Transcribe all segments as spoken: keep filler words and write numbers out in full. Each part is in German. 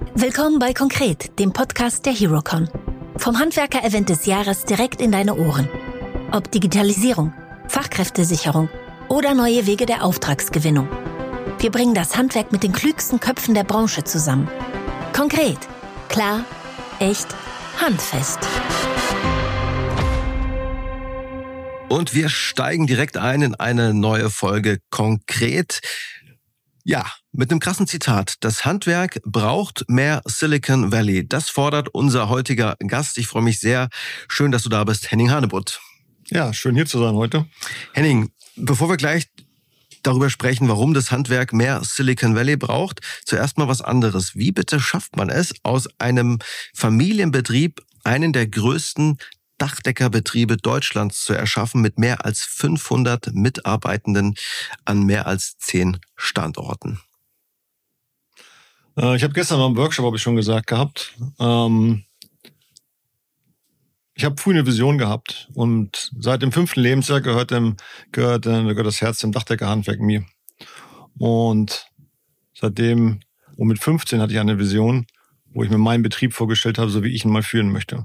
Willkommen bei Konkret, dem Podcast der HeroCon. Vom Handwerker-Event des Jahres direkt in deine Ohren. Ob Digitalisierung, Fachkräftesicherung oder neue Wege der Auftragsgewinnung. Wir bringen das Handwerk mit den klügsten Köpfen der Branche zusammen. Konkret, klar, echt, handfest. Und wir steigen direkt ein in eine neue Folge Konkret. Ja, mit einem krassen Zitat. Das Handwerk braucht mehr Silicon Valley. Das fordert unser heutiger Gast. Ich freue mich sehr. Schön, dass du da bist, Henning Hanebutt. Ja, schön hier zu sein heute. Henning, bevor wir gleich darüber sprechen, warum das Handwerk mehr Silicon Valley braucht, zuerst mal was anderes. Wie bitte schafft man es, aus einem Familienbetrieb einen der größten Dachdeckerbetriebe Deutschlands zu erschaffen mit mehr als fünfhundert Mitarbeitenden an mehr als zehn Standorten? Äh, ich habe gestern beim Workshop, habe ich schon gesagt gehabt, ähm, ich habe früh eine Vision gehabt und seit dem fünften Lebensjahr gehört, dem, gehört, äh, gehört das Herz dem Dachdeckerhandwerk mir. Und seitdem, und mit fünfzehn hatte ich eine Vision, wo ich mir meinen Betrieb vorgestellt habe, so wie ich ihn mal führen möchte.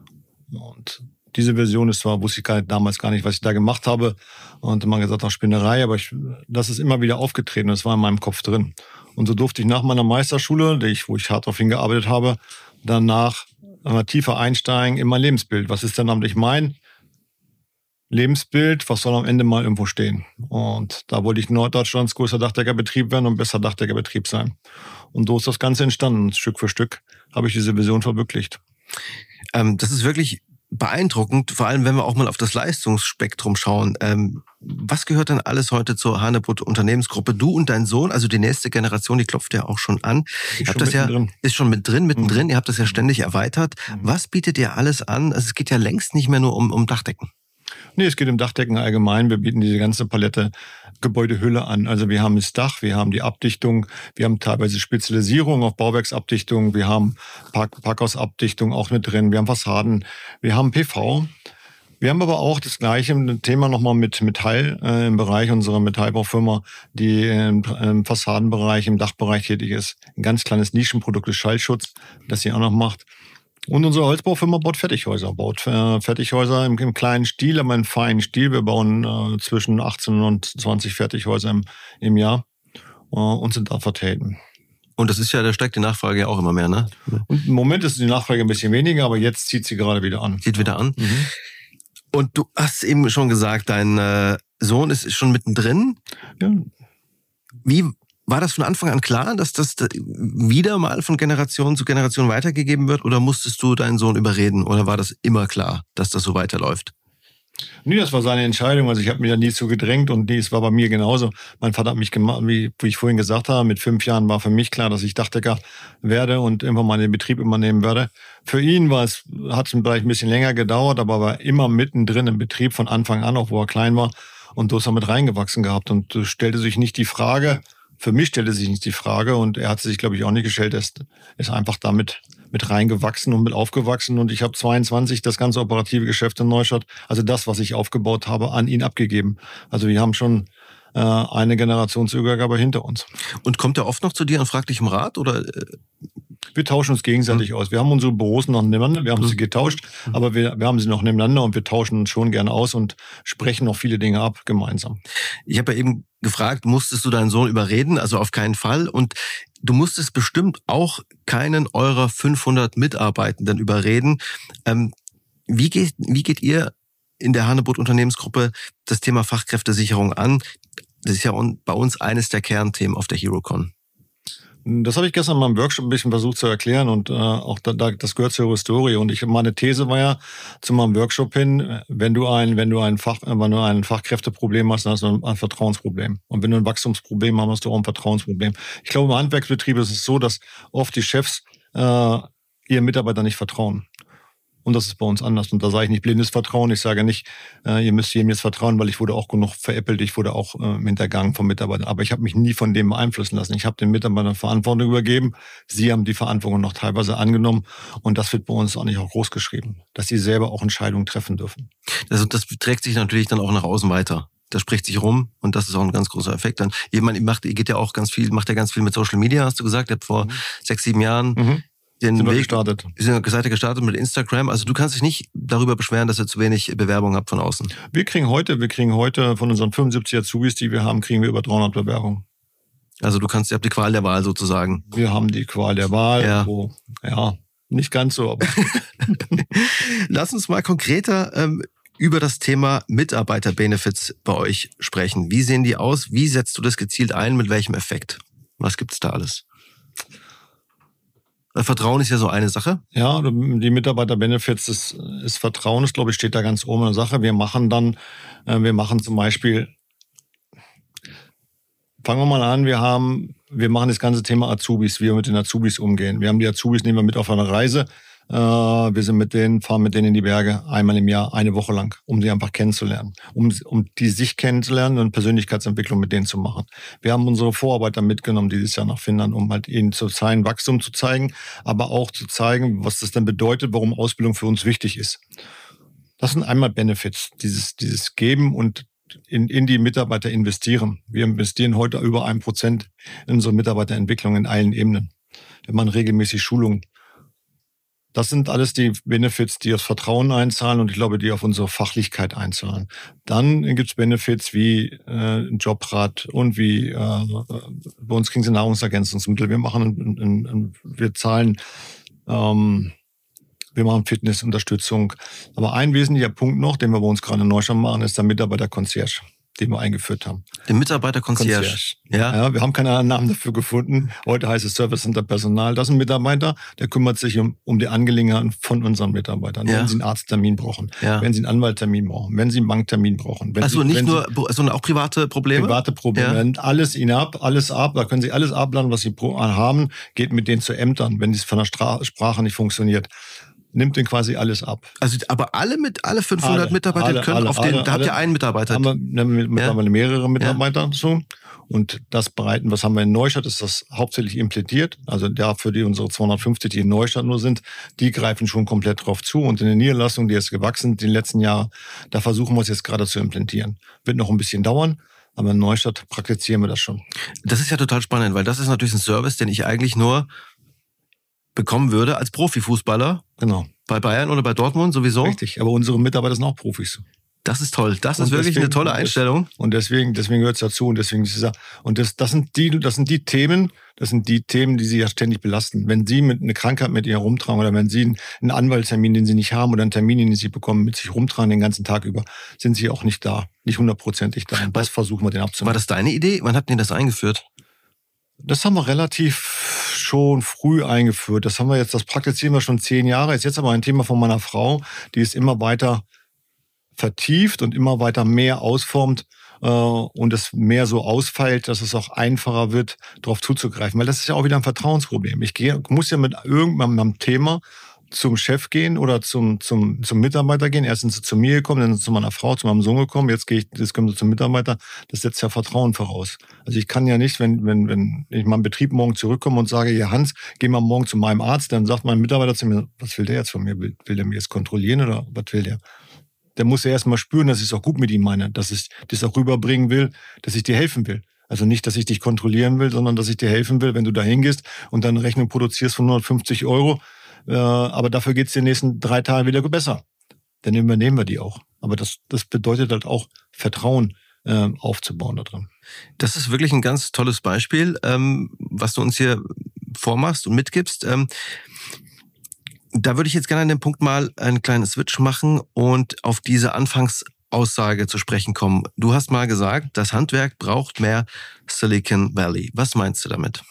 Und diese Version ist zwar, wusste ich gar nicht, damals gar nicht, was ich da gemacht habe. Und man gesagt, auch Spinnerei, aber ich, das ist immer wieder aufgetreten. Das war in meinem Kopf drin. Und so durfte ich nach meiner Meisterschule, die ich, wo ich hart darauf hingearbeitet habe, danach immer tiefer einsteigen in mein Lebensbild. Was ist denn eigentlich mein Lebensbild? Was soll am Ende mal irgendwo stehen? Und da wollte ich Norddeutschlands größter Dachdeckerbetrieb werden und besser Dachdeckerbetrieb sein. Und so ist das Ganze entstanden. Stück für Stück habe ich diese Vision verwirklicht. Ähm, das ist wirklich beeindruckend, vor allem wenn wir auch mal auf das Leistungsspektrum schauen. Ähm, was gehört denn alles heute zur Hanebutt Unternehmensgruppe? Du und dein Sohn, also die nächste Generation, die klopft ja auch schon an. Ihr habt das ja, ist schon mit drin, mittendrin. Mhm. Ihr habt das ja ständig erweitert. Mhm. Was bietet ihr alles an? Also es geht ja längst nicht mehr nur um, um Dachdecken. Nee, es geht um Dachdecken allgemein. Wir bieten diese ganze Palette Gebäudehülle an. Also wir haben das Dach, wir haben die Abdichtung, wir haben teilweise Spezialisierung auf Bauwerksabdichtung, wir haben Park- Parkhausabdichtung auch mit drin, wir haben Fassaden, wir haben P V. Wir haben aber auch das gleiche Thema nochmal mit Metall äh, im Bereich unserer Metallbaufirma, die im, im Fassadenbereich, im Dachbereich tätig ist. Ein ganz kleines Nischenprodukt ist Schallschutz, das sie auch noch macht. Und unsere Holzbaufirma baut Fertighäuser, baut äh, Fertighäuser im, im kleinen Stil, aber im feinen Stil. Wir bauen äh, zwischen achtzehn und zwanzig Fertighäuser im, im Jahr äh, und sind da vertreten. Und das ist ja, da steigt die Nachfrage ja auch immer mehr, ne? Und im Moment ist die Nachfrage ein bisschen weniger, aber jetzt zieht sie gerade wieder an. Zieht wieder an. Mhm. Und du hast eben schon gesagt, dein äh, Sohn ist schon mittendrin. Ja. Wie war das von Anfang an klar, dass das wieder mal von Generation zu Generation weitergegeben wird? Oder musstest du deinen Sohn überreden? Oder war das immer klar, dass das so weiterläuft? Nee, das war seine Entscheidung. Also ich habe mich da nie zu gedrängt und nee, es war bei mir genauso. Mein Vater hat mich gemacht, wie, wie ich vorhin gesagt habe, mit fünf Jahren war für mich klar, dass ich Dachdecker werde und irgendwann mal den Betrieb übernehmen werde. Für ihn war es, hat es vielleicht ein bisschen länger gedauert, aber war immer mittendrin im Betrieb von Anfang an, auch wo er klein war. Und so ist er mit reingewachsen gehabt und stellte sich nicht die Frage, für mich stellte sich nicht die Frage und er hat sich, glaube ich, auch nicht gestellt, er ist, ist einfach damit mit reingewachsen und mit aufgewachsen und ich habe zweiundzwanzig das ganze operative Geschäft in Neustadt, also das, was ich aufgebaut habe, an ihn abgegeben. Also wir haben schon äh, eine Generationsübergabe hinter uns. Und kommt er oft noch zu dir und fragt dich um Rat oder? Wir tauschen uns gegenseitig hm. aus. Wir haben unsere Büros noch nebeneinander, wir haben hm. sie getauscht, hm. aber wir, wir haben sie noch nebeneinander und wir tauschen uns schon gerne aus und sprechen noch viele Dinge ab gemeinsam. Ich habe ja eben gefragt, musstest du deinen Sohn überreden? Also auf keinen Fall. Und du musstest bestimmt auch keinen eurer fünfhundert Mitarbeitenden überreden. Ähm, wie geht, wie geht ihr in der Hanebutt Unternehmensgruppe das Thema Fachkräftesicherung an? Das ist ja bei uns eines der Kernthemen auf der HeroCon. Das habe ich gestern mal im Workshop ein bisschen versucht zu erklären und äh, auch da, da, das gehört zur Historie. Und ich meine These war ja zu meinem Workshop hin, wenn du ein, wenn du ein Fach, wenn du ein Fachkräfteproblem hast, dann hast du ein Vertrauensproblem. Und wenn du ein Wachstumsproblem hast, hast du auch ein Vertrauensproblem. Ich glaube, im Handwerksbetrieb ist es so, dass oft die Chefs äh, ihren Mitarbeitern nicht vertrauen. Und das ist bei uns anders. Und da sage ich nicht blindes Vertrauen. Ich sage nicht, äh, ihr müsst jedem jetzt vertrauen, weil ich wurde auch genug veräppelt. Ich wurde auch äh, hintergangen von Mitarbeitern. Aber ich habe mich nie von dem beeinflussen lassen. Ich habe den Mitarbeitern Verantwortung übergeben. Sie haben die Verantwortung noch teilweise angenommen. Und das wird bei uns auch nicht auch groß geschrieben, dass sie selber auch Entscheidungen treffen dürfen. Also das trägt sich natürlich dann auch nach außen weiter. das spricht sich rum und das ist auch ein ganz großer Effekt. Dann jemand macht, ihr geht ja auch ganz viel, macht ja ganz viel mit Social Media, hast du gesagt, ihr habt vor mhm. sechs, sieben Jahren mhm. den sind wir Weg gestartet. Sind Seite gestartet mit Instagram. Also du kannst dich nicht darüber beschweren, dass ihr zu wenig Bewerbung habt von außen. Wir kriegen heute, wir kriegen heute von unseren fünfundsiebzig Azubis, die wir haben, kriegen wir über dreihundert Bewerbungen. Also du kannst, ihr habt die Qual der Wahl sozusagen. Wir haben die Qual der Wahl. Ja, wo, ja nicht ganz so, aber lass uns mal konkreter ähm, über das Thema Mitarbeiterbenefits bei euch sprechen. Wie sehen die aus? Wie setzt du das gezielt ein? Mit welchem Effekt? Was gibt's da alles? Vertrauen ist ja so eine Sache. Ja, die Mitarbeiterbenefits, ist, ist Vertrauen, ist, glaube ich, steht da ganz oben in der Sache. Wir machen dann, äh, wir machen zum Beispiel, fangen wir mal an, wir haben, wir machen das ganze Thema Azubis, wie wir mit den Azubis umgehen. Wir haben die Azubis, nehmen wir mit auf eine Reise. Wir sind mit denen, fahren mit denen in die Berge einmal im Jahr, eine Woche lang, um sie einfach kennenzulernen, um, um die sich kennenzulernen und Persönlichkeitsentwicklung mit denen zu machen. Wir haben unsere Vorarbeiter mitgenommen dieses Jahr nach Finnland, um halt ihnen zu zeigen, Wachstum zu zeigen, aber auch zu zeigen, was das dann bedeutet, warum Ausbildung für uns wichtig ist. Das sind einmal Benefits, dieses, dieses Geben und in, in die Mitarbeiter investieren. Wir investieren heute über ein Prozent in unsere Mitarbeiterentwicklung in allen Ebenen. Wir machen regelmäßig Schulungen. Das sind alles die Benefits, die aufs Vertrauen einzahlen und ich glaube, die auf unsere Fachlichkeit einzahlen. Dann gibt's Benefits wie äh, Jobrat und wie äh, bei uns kriegen sie Nahrungsergänzungsmittel. Wir machen, ein, ein, ein, wir zahlen, ähm, wir machen Fitnessunterstützung. Aber ein wesentlicher Punkt noch, den wir bei uns gerade in Neustadt machen, ist der Mitarbeiter-Concierge, den wir eingeführt haben. Den Mitarbeiter-Concierge. Concierge. Ja. ja. Wir haben keinen anderen Namen dafür gefunden. Heute heißt es Service Center Personal. Das ist ein Mitarbeiter, der kümmert sich um, um die Angelegenheiten von unseren Mitarbeitern. Ja. Wenn sie einen Arzttermin brauchen, ja. wenn sie einen Anwalttermin brauchen, wenn sie einen Banktermin brauchen. Wenn also sie, nicht wenn nur, sie, sondern auch private Probleme? Private Probleme. Ja. Alles ihnen ab, alles ab. Da können sie alles abladen, was sie haben. Geht mit denen zu Ämtern, wenn es von der Stra- Sprache nicht funktioniert. Nimmt den quasi alles ab. Also, aber alle mit, alle fünfhundert alle, Mitarbeiter alle, können alle, auf den, alle, da habt ihr alle, einen Mitarbeiter. Haben wir mittlerweile ja. mehrere Mitarbeiter ja. so. Und das bereiten, was haben wir in Neustadt, ist das hauptsächlich implementiert. Also dafür, die unsere zweihundertfünfzig, die in Neustadt nur sind, die greifen schon komplett drauf zu. Und in den Niederlassungen, die jetzt gewachsen sind, die letzten Jahre, da versuchen wir es jetzt gerade zu implementieren. Wird noch ein bisschen dauern. Aber in Neustadt praktizieren wir das schon. Das ist ja total spannend, weil das ist natürlich ein Service, den ich eigentlich nur bekommen würde als Profifußballer. Genau. Bei Bayern oder bei Dortmund sowieso. Richtig, aber unsere Mitarbeiter sind auch Profis. Das ist toll. Das ist wirklich deswegen, eine tolle Einstellung. Und deswegen, deswegen gehört es dazu. Und deswegen ist es, und das, das sind die, das sind die Themen, das sind die Themen, die sie ja ständig belasten. Wenn sie mit eine Krankheit mit ihr rumtragen oder wenn sie einen Anwaltstermin, den sie nicht haben oder einen Termin, den sie bekommen, mit sich rumtragen den ganzen Tag über, sind sie auch nicht da, nicht hundertprozentig da. Und das versuchen wir den abzunehmen. War das deine Idee? Wann habt ihr das eingeführt? Das haben wir relativ schon früh eingeführt. Das haben wir jetzt, das praktizieren wir schon zehn Jahre. Ist jetzt aber ein Thema von meiner Frau, die ist immer weiter vertieft und immer weiter mehr ausformt äh, und es mehr so ausfeilt, dass es auch einfacher wird, darauf zuzugreifen. Weil das ist ja auch wieder ein Vertrauensproblem. Ich gehe, muss ja mit irgendeinem Thema zum Chef gehen oder zum, zum, zum Mitarbeiter gehen. Erst sind sie zu mir gekommen, dann sind sie zu meiner Frau, zu meinem Sohn gekommen. Jetzt gehe ich, jetzt kommen sie zum Mitarbeiter. Das setzt ja Vertrauen voraus. Also ich kann ja nicht, wenn, wenn, wenn ich meinem Betrieb morgen zurückkomme und sage, ja Hans, geh mal morgen zu meinem Arzt, dann sagt mein Mitarbeiter zu mir, was will der jetzt von mir? Will, will der mir jetzt kontrollieren oder was will der? Der muss ja erstmal spüren, dass ich es auch gut mit ihm meine, dass ich das auch rüberbringen will, dass ich dir helfen will. Also nicht, dass ich dich kontrollieren will, sondern dass ich dir helfen will, wenn du da hingehst und dann eine Rechnung produzierst von hundertfünfzig Euro, äh, aber dafür geht's den nächsten drei Tagen wieder besser. Dann übernehmen wir die auch. Aber das, das bedeutet halt auch, Vertrauen äh, aufzubauen da drin. Das ist wirklich ein ganz tolles Beispiel, ähm, was du uns hier vormachst und mitgibst. Ähm, Da würde ich jetzt gerne an dem Punkt mal einen kleinen Switch machen und auf diese Anfangsaussage zu sprechen kommen. Du hast mal gesagt, das Handwerk braucht mehr Silicon Valley. Was meinst du damit?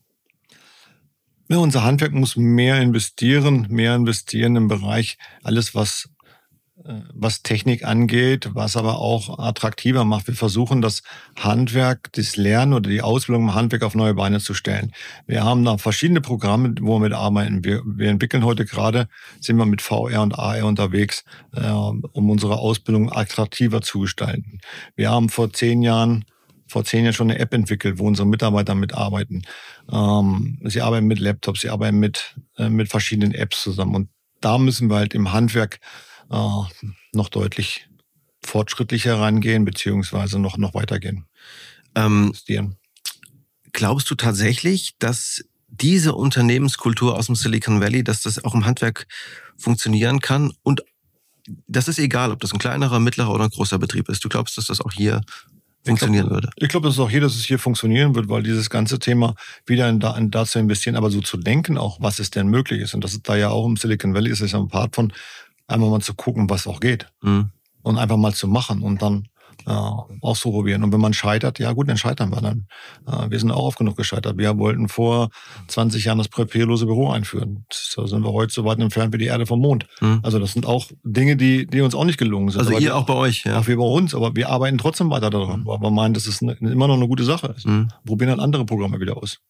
Ja, unser Handwerk muss mehr investieren, mehr investieren im Bereich alles, was was Technik angeht, was aber auch attraktiver macht. Wir versuchen, das Handwerk, das Lernen oder die Ausbildung im Handwerk auf neue Beine zu stellen. Wir haben da verschiedene Programme, wo wir mitarbeiten. Wir, wir entwickeln heute gerade, sind wir mit V R und A R unterwegs, äh, um unsere Ausbildung attraktiver zu gestalten. Wir haben vor zehn Jahren vor zehn Jahren schon eine App entwickelt, wo unsere Mitarbeiter mitarbeiten. Ähm, sie arbeiten mit Laptops, sie arbeiten mit, äh, mit verschiedenen Apps zusammen. Und da müssen wir halt im Handwerk noch deutlich fortschrittlicher rangehen, beziehungsweise noch, noch weitergehen. Ähm, glaubst du tatsächlich, dass diese Unternehmenskultur aus dem Silicon Valley, dass das auch im Handwerk funktionieren kann? Und das ist egal, ob das ein kleinerer, mittlerer oder ein großer Betrieb ist. Du glaubst, dass das auch hier funktionieren ich glaub, würde? Ich glaube, dass es auch hier, dass es hier funktionieren wird, weil dieses ganze Thema wieder in da, in da zu investieren, aber so zu denken auch, was es denn möglich ist. Und das ist da ja auch im Silicon Valley ist es ja ein Part von, einmal mal zu gucken, was auch geht. Mhm. Und einfach mal zu machen und dann äh, auszuprobieren. Und wenn man scheitert, ja gut, dann scheitern wir dann. Äh, wir sind auch oft genug gescheitert. Wir wollten vor zwanzig Jahren das papierlose Büro einführen. Da sind wir heute so weit entfernt wie die Erde vom Mond. Mhm. Also das sind auch Dinge, die, die uns auch nicht gelungen sind. Also aber ihr die, auch bei euch, ja? Auch wir bei uns, aber wir arbeiten trotzdem weiter daran, mhm. weil wir meinen, dass es eine, immer noch eine gute Sache ist. Mhm. Probieren dann andere Programme wieder aus.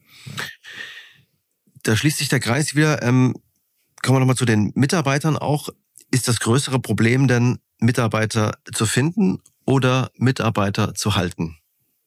Da schließt sich der Kreis wieder. Ähm, kommen wir nochmal zu den Mitarbeitern auch. Ist das größere Problem denn, Mitarbeiter zu finden oder Mitarbeiter zu halten?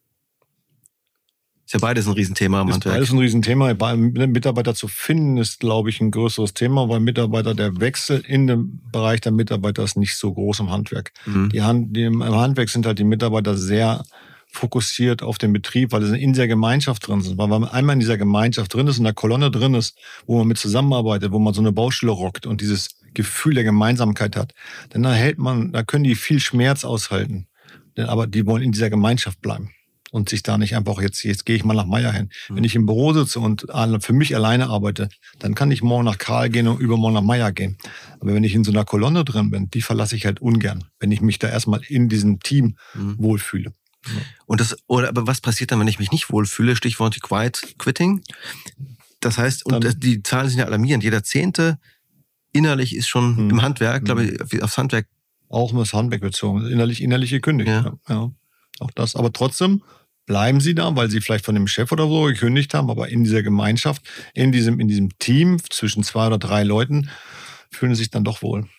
Ist ja beides ein Riesenthema am Handwerk. Ist beides ein Riesenthema. Mitarbeiter zu finden ist, glaube ich, ein größeres Thema, weil Mitarbeiter, der Wechsel in dem Bereich der Mitarbeiter ist nicht so groß im Handwerk. Mhm. Die Hand, die im Handwerk sind halt die Mitarbeiter sehr fokussiert auf den Betrieb, weil sie in dieser Gemeinschaft drin sind. Weil man einmal in dieser Gemeinschaft drin ist, in der Kolonne drin ist, wo man mit zusammenarbeitet, wo man so eine Baustelle rockt und dieses Gefühl der Gemeinsamkeit hat, dann erhält man, da können die viel Schmerz aushalten. Aber die wollen in dieser Gemeinschaft bleiben und sich da nicht einfach, jetzt, jetzt gehe ich mal nach Meier hin. Mhm. Wenn ich im Büro sitze und für mich alleine arbeite, dann kann ich morgen nach Karl gehen und übermorgen nach Meier gehen. Aber wenn ich in so einer Kolonne drin bin, die verlasse ich halt ungern, wenn ich mich da erstmal in diesem Team mhm. wohlfühle. Und das, oder aber was passiert dann, wenn ich mich nicht wohlfühle? Stichwort Quiet Quitting. Das heißt, und dann, die Zahlen sind ja alarmierend. Jeder Zehnte innerlich ist schon hm. im Handwerk, glaube ich, aufs Handwerk. Auch um das Handwerk bezogen. Innerlich, innerlich gekündigt. Ja. ja. Auch das. Aber trotzdem bleiben sie da, weil sie vielleicht von dem Chef oder so gekündigt haben, aber in dieser Gemeinschaft, in diesem, in diesem Team zwischen zwei oder drei Leuten fühlen sie sich dann doch wohl.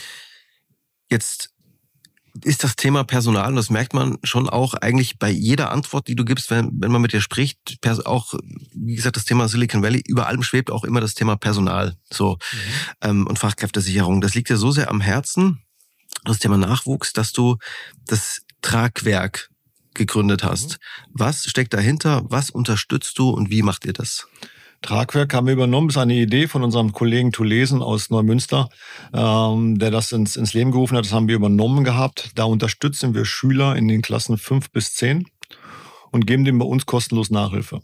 Jetzt ist das Thema Personal, und das merkt man schon auch eigentlich bei jeder Antwort, die du gibst, wenn, wenn man mit dir spricht, auch, wie gesagt, das Thema Silicon Valley, über allem schwebt auch immer das Thema Personal, so, mhm. ähm, und Fachkräftesicherung. Das liegt dir so sehr am Herzen, das Thema Nachwuchs, dass du das Tragwerk gegründet hast. Mhm. Was steckt dahinter? Was unterstützt du und wie macht ihr das? Tragwerk haben wir übernommen, das ist eine Idee von unserem Kollegen Tulesen aus Neumünster, ähm, der das ins, ins Leben gerufen hat. Das haben wir übernommen gehabt. Da unterstützen wir Schüler in den Klassen fünf bis zehn und geben denen bei uns kostenlos Nachhilfe.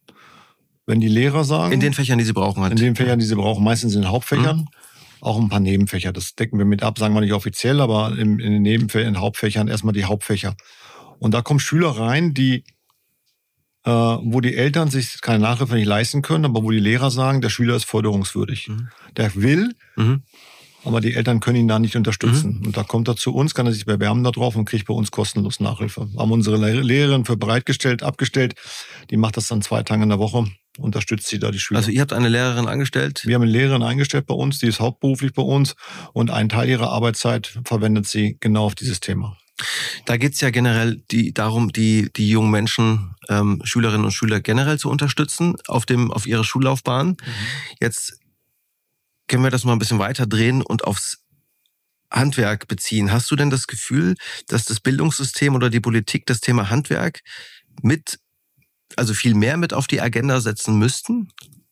Wenn die Lehrer sagen... In den Fächern, die sie brauchen. Halt. In den Fächern, die sie brauchen, meistens in den Hauptfächern. Mhm. Auch ein paar Nebenfächer, das decken wir mit ab, sagen wir nicht offiziell, aber in, in den Nebenfächern, in den Hauptfächern erstmal die Hauptfächer. Und da kommen Schüler rein, die... Äh, wo die Eltern sich keine Nachhilfe nicht leisten können, aber wo die Lehrer sagen, der Schüler ist förderungswürdig. Mhm. Der will, mhm. aber die Eltern können ihn da nicht unterstützen. Mhm. Und da kommt er zu uns, kann er sich bewerben da drauf und kriegt bei uns kostenlos Nachhilfe. Haben unsere Lehrerin für bereitgestellt, abgestellt. Die macht das dann zwei Tage in der Woche, unterstützt sie da die Schüler. Also ihr habt eine Lehrerin angestellt? Wir haben eine Lehrerin eingestellt bei uns, die ist hauptberuflich bei uns und einen Teil ihrer Arbeitszeit verwendet sie genau auf dieses Thema. Da geht's ja generell die, darum, die, die jungen Menschen, ähm, Schülerinnen und Schüler generell zu unterstützen auf dem, auf ihrer Schullaufbahn. Mhm. Jetzt können wir das mal ein bisschen weiter drehen und aufs Handwerk beziehen. Hast du denn das Gefühl, dass das Bildungssystem oder die Politik das Thema Handwerk mit, also viel mehr mit auf die Agenda setzen müssten?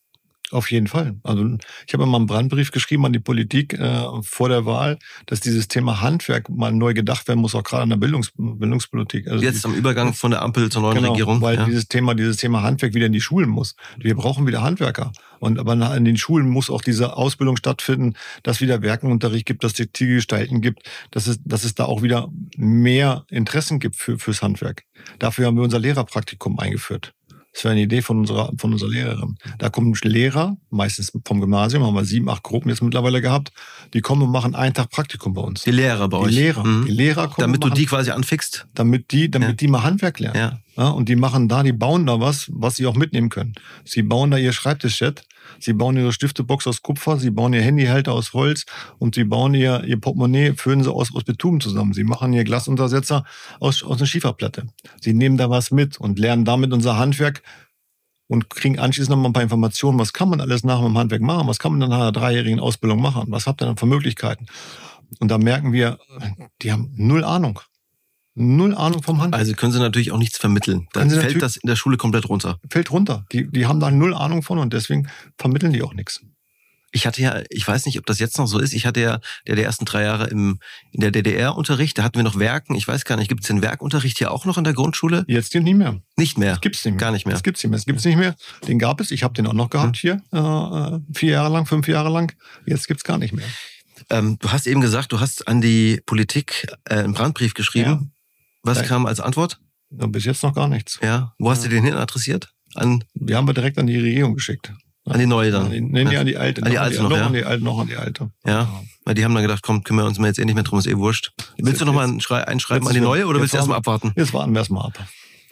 Auf jeden Fall. Also ich habe mal einen Brandbrief geschrieben an die Politik äh, vor der Wahl, dass dieses Thema Handwerk mal neu gedacht werden muss, auch gerade in der Bildungs Bildungspolitik. Also jetzt die, am Übergang von der Ampel zur neuen genau, Regierung. Weil ja. dieses Thema, dieses Thema Handwerk wieder in die Schulen muss. Wir brauchen wieder Handwerker. Und aber in den Schulen muss auch diese Ausbildung stattfinden, dass wieder Werkenunterricht gibt, dass es die Gestalten gibt, dass es, dass es da auch wieder mehr Interessen gibt für, fürs Handwerk. Dafür haben wir unser Lehrerpraktikum eingeführt. Das wäre eine Idee von unserer, von unserer Lehrerin. Da kommen Lehrer, meistens vom Gymnasium, haben wir sieben, acht Gruppen jetzt mittlerweile gehabt, die kommen und machen einen Tag Praktikum bei uns. Die Lehrer bei die euch? Lehrer. Mhm. Die Lehrer kommen. Damit du die quasi anfixt? Damit die, damit ja. die mal Handwerk lernen. Ja. Ja, und die machen da, die bauen da was, was sie auch mitnehmen können. Sie bauen da ihr Schreibtischset, sie bauen ihre Stiftebox aus Kupfer, sie bauen ihr Handyhalter aus Holz und sie bauen ihr, ihr Portemonnaie, füllen sie aus, aus Beton zusammen. Sie machen ihr Glasuntersetzer aus, aus einer Schieferplatte. Sie nehmen da was mit und lernen damit unser Handwerk und kriegen anschließend noch mal ein paar Informationen, was kann man alles nach dem Handwerk machen, was kann man dann nach einer dreijährigen Ausbildung machen, was habt ihr dann für Möglichkeiten. Und da merken wir, die haben null Ahnung. Null Ahnung vom Handwerk. Also können sie natürlich auch nichts vermitteln. Dann fällt das in der Schule komplett runter. Fällt runter. Die, die haben da null Ahnung von und deswegen vermitteln die auch nichts. Ich hatte ja, ich weiß nicht, ob das jetzt noch so ist, ich hatte ja der, der ersten drei Jahre im, in der D D R Unterricht, da hatten wir noch Werken, ich weiß gar nicht, gibt es den Werkunterricht hier auch noch in der Grundschule? Jetzt nicht mehr. Nicht mehr? Das gibt's nicht mehr. Gar nicht mehr. Das gibt's nicht mehr. Das gibt's nicht mehr. Den gab es, ich habe den auch noch gehabt hier, äh, vier Jahre lang, fünf Jahre lang. Jetzt gibt's gar nicht mehr. Ähm, du hast eben gesagt, du hast an die Politik äh, einen Brandbrief geschrieben. Ja. Was ja. kam als Antwort? Ja, bis jetzt noch gar nichts. Ja. Wo hast ja. du den hin adressiert? An? Wir haben wir direkt an die Regierung geschickt. An die neue dann? Nee, nee, an die alte. An die alte noch, noch, ja. an die alte, noch an die alte. Ja, weil die haben dann gedacht, komm, kümmern wir uns jetzt eh nicht mehr drum, ist eh wurscht. Jetzt, willst du noch mal ein Schrei- einschreiben an die neue oder willst du erstmal abwarten? Jetzt warten wir erstmal ab.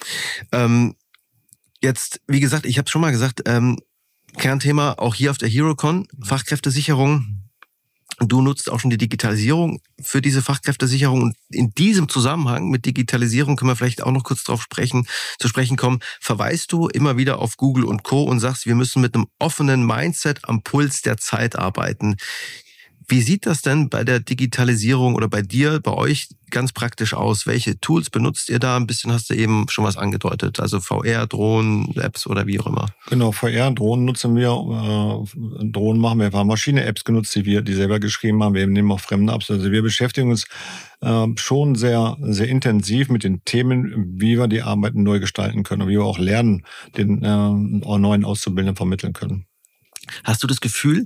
Ähm, jetzt, wie gesagt, ich habe schon mal gesagt, ähm, Kernthema auch hier auf der HeroCon, Fachkräftesicherung. Du nutzt auch schon die Digitalisierung für diese Fachkräftesicherung. Und in diesem Zusammenhang mit Digitalisierung können wir vielleicht auch noch kurz drauf sprechen, zu sprechen kommen. Verweist du immer wieder auf Google und Co. und sagst, wir müssen mit einem offenen Mindset am Puls der Zeit arbeiten. Wie sieht das denn bei der Digitalisierung oder bei dir, bei euch ganz praktisch aus? Welche Tools benutzt ihr da? Ein bisschen hast du eben schon was angedeutet. Also V R, Drohnen, Apps oder wie auch immer. Genau, V R, Drohnen nutzen wir. Äh, Drohnen machen wir. Wir haben Maschine-Apps genutzt, die wir die selber geschrieben haben. Wir nehmen auch fremde Apps. Also wir beschäftigen uns äh, schon sehr, sehr intensiv mit den Themen, wie wir die Arbeiten neu gestalten können und wie wir auch Lernen den äh, neuen Auszubildenden vermitteln können. Hast du das Gefühl,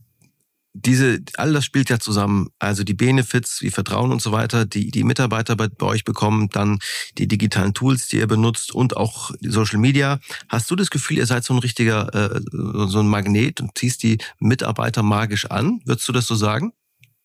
diese, all das spielt ja zusammen, also die Benefits, wie Vertrauen und so weiter, die die Mitarbeiter bei, bei euch bekommen, dann die digitalen Tools, die ihr benutzt und auch Social Media. Hast du das Gefühl, ihr seid so ein richtiger, äh, so ein Magnet und ziehst die Mitarbeiter magisch an? Würdest du das so sagen?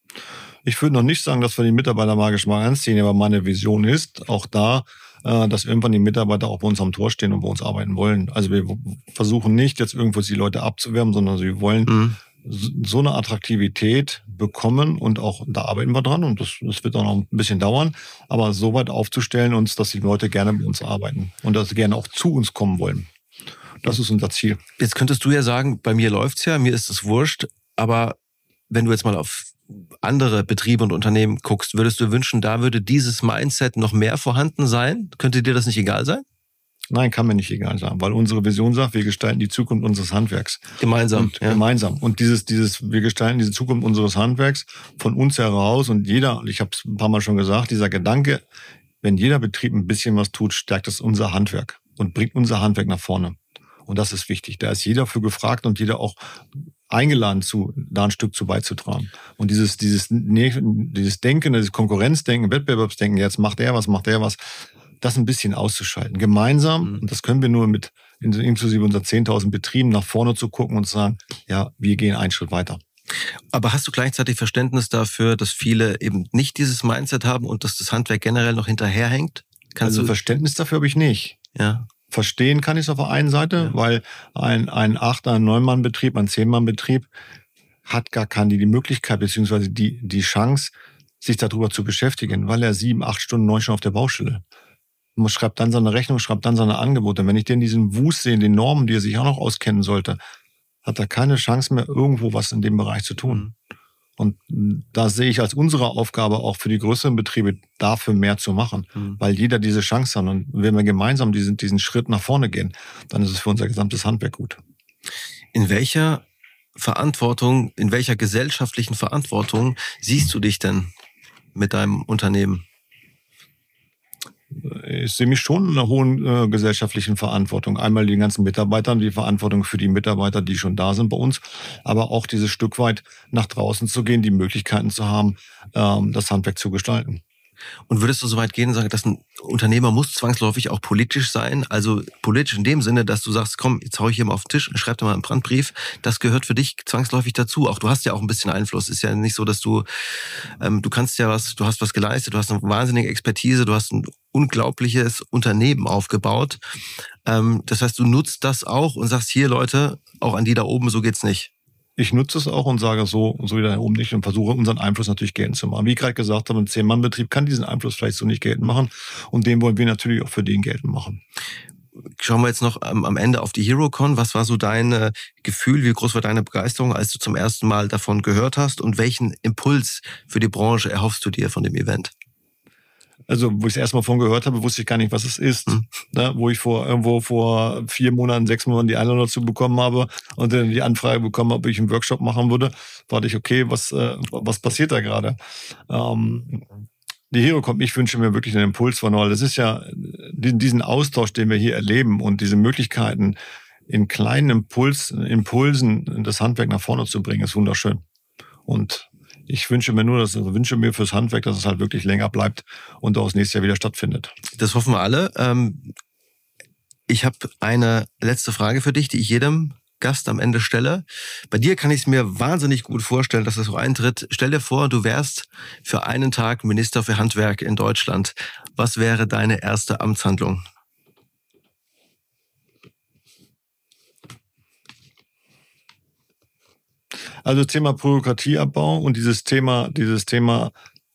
Ich würde noch nicht sagen, dass wir die Mitarbeiter magisch mal anziehen, aber meine Vision ist auch da, dass irgendwann die Mitarbeiter auch bei uns am Tor stehen und bei uns arbeiten wollen. Also wir versuchen nicht, jetzt irgendwo die Leute abzuwerben, sondern sie wollen mhm. so eine Attraktivität bekommen und auch da arbeiten wir dran und das, das wird auch noch ein bisschen dauern, aber so weit aufzustellen uns, dass die Leute gerne bei uns arbeiten und dass sie gerne auch zu uns kommen wollen. Das ist unser Ziel. Jetzt könntest du ja sagen, bei mir läuft's ja, mir ist es wurscht, aber wenn du jetzt mal auf andere Betriebe und Unternehmen guckst, würdest du wünschen, da würde dieses Mindset noch mehr vorhanden sein? Könnte dir das nicht egal sein? Nein, kann mir nicht egal sein, weil unsere Vision sagt, wir gestalten die Zukunft unseres Handwerks. Gemeinsam. Und ja. Gemeinsam. Und dieses, dieses, wir gestalten diese Zukunft unseres Handwerks von uns heraus und jeder, ich habe es ein paar Mal schon gesagt, dieser Gedanke, wenn jeder Betrieb ein bisschen was tut, stärkt es unser Handwerk und bringt unser Handwerk nach vorne. Und das ist wichtig. Da ist jeder für gefragt und jeder auch eingeladen zu, da ein Stück zu beizutragen. Und dieses, dieses, dieses Denken, dieses Konkurrenzdenken, Wettbewerbsdenken, jetzt macht er was, macht er was, das ein bisschen auszuschalten. Gemeinsam, mhm. und das können wir nur mit, inklusive unserer zehntausend Betrieben, nach vorne zu gucken und zu sagen, ja, wir gehen einen Schritt weiter. Aber hast du gleichzeitig Verständnis dafür, dass viele eben nicht dieses Mindset haben und dass das Handwerk generell noch hinterherhängt? Kannst also du Verständnis dafür habe ich nicht. Ja. Verstehen kann ich es auf der einen Seite, ja. weil ein, ein Acht-, ein Neun-Mann-Betrieb, ein Zehn-Mann-Betrieb hat gar keine die Möglichkeit beziehungsweise die, die Chance, sich darüber zu beschäftigen, weil er sieben, acht Stunden, neun Stunden auf der Baustelle man schreibt dann seine Rechnung, schreibt dann seine Angebote. Wenn ich denn diesen Wust sehe, den Normen, die er sich auch noch auskennen sollte, hat er keine Chance mehr, irgendwo was in dem Bereich zu tun. Und da sehe ich als unsere Aufgabe auch für die größeren Betriebe, dafür mehr zu machen, mhm. weil jeder diese Chance hat. Und wenn wir gemeinsam diesen, diesen Schritt nach vorne gehen, dann ist es für unser gesamtes Handwerk gut. In welcher Verantwortung, in welcher gesellschaftlichen Verantwortung siehst du dich denn mit deinem Unternehmen? Ich sehe mich schon in einer hohen äh, gesellschaftlichen Verantwortung. Einmal den ganzen Mitarbeitern, die Verantwortung für die Mitarbeiter, die schon da sind bei uns, aber auch dieses Stück weit nach draußen zu gehen, die Möglichkeiten zu haben, ähm, das Handwerk zu gestalten. Und würdest du so weit gehen und sagen, dass ein Unternehmer muss zwangsläufig auch politisch sein? Also politisch in dem Sinne, dass du sagst, komm, jetzt hau ich hier mal auf den Tisch und schreib dir mal einen Brandbrief. Das gehört für dich zwangsläufig dazu. Auch du hast ja auch ein bisschen Einfluss. Ist ja nicht so, dass du, ähm, du kannst ja was, du hast was geleistet, du hast eine wahnsinnige Expertise, du hast ein unglaubliches Unternehmen aufgebaut. Ähm, das heißt, du nutzt das auch und sagst, hier Leute, auch an die da oben, so geht's nicht. Ich nutze es auch und sage so, so wie da oben nicht und versuche unseren Einfluss natürlich geltend zu machen. Wie ich gerade gesagt habe, ein Zehn-Mann-Betrieb kann diesen Einfluss vielleicht so nicht geltend machen und den wollen wir natürlich auch für den geltend machen. schauen wir jetzt noch am, am Ende auf die HeroCon. Was war so dein äh, Gefühl, wie groß war deine Begeisterung, als du zum ersten Mal davon gehört hast? Und welchen Impuls für die Branche erhoffst du dir von dem Event? Also, wo ich es erstmal von gehört habe, wusste ich gar nicht, was es ist. Hm. Ne, wo ich vor irgendwo vor vier Monaten, sechs Monaten die Einladung dazu bekommen habe und dann die Anfrage bekommen habe, ob ich einen Workshop machen würde, war ich, okay, was, äh, was passiert da gerade? Ähm, die HeroCon, ich wünsche mir wirklich einen Impuls von, weil das ist ja diesen Austausch, den wir hier erleben und diese Möglichkeiten, in kleinen Impuls, Impulsen das Handwerk nach vorne zu bringen, ist wunderschön. Und ich wünsche mir nur, dass, also wünsche mir fürs Handwerk, dass es halt wirklich länger bleibt und auch das nächste Jahr wieder stattfindet. Das hoffen wir alle. Ich habe eine letzte Frage für dich, die ich jedem Gast am Ende stelle. Bei dir kann ich es mir wahnsinnig gut vorstellen, dass das so eintritt. Stell dir vor, du wärst für einen Tag Minister für Handwerk in Deutschland. Was wäre deine erste Amtshandlung? Also das Thema Bürokratieabbau und dieses Thema, dieses Thema,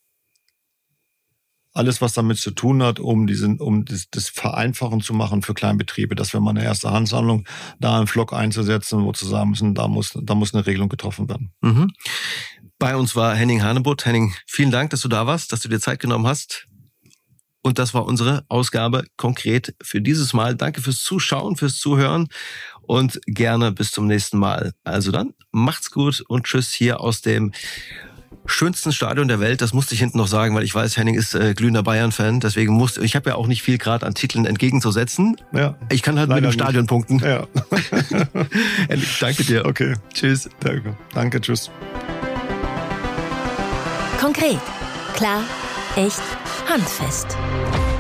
alles was damit zu tun hat, um diesen, um das, das Vereinfachen zu machen für Kleinbetriebe. Das wäre meine erste Handlung, da einen Flock einzusetzen, wo zu sagen müssen, da muss, da muss eine Regelung getroffen werden. Mhm. Bei uns war Henning Hanebutt. Henning, vielen Dank, dass du da warst, dass du dir Zeit genommen hast. Und das war unsere Ausgabe konkret für dieses Mal. Danke fürs Zuschauen, fürs Zuhören und gerne bis zum nächsten Mal. Also dann, macht's gut und tschüss hier aus dem schönsten Stadion der Welt. Das musste ich hinten noch sagen, weil ich weiß, Henning ist äh, glühender Bayern-Fan. Deswegen musste ich habe ja auch nicht viel gerade an Titeln entgegenzusetzen. Ja, ich kann halt mit dem Stadion punkten. Ja. Henning, danke dir. Okay. Tschüss. Danke. Danke, tschüss. Konkret. Klar. Echt. Handfest.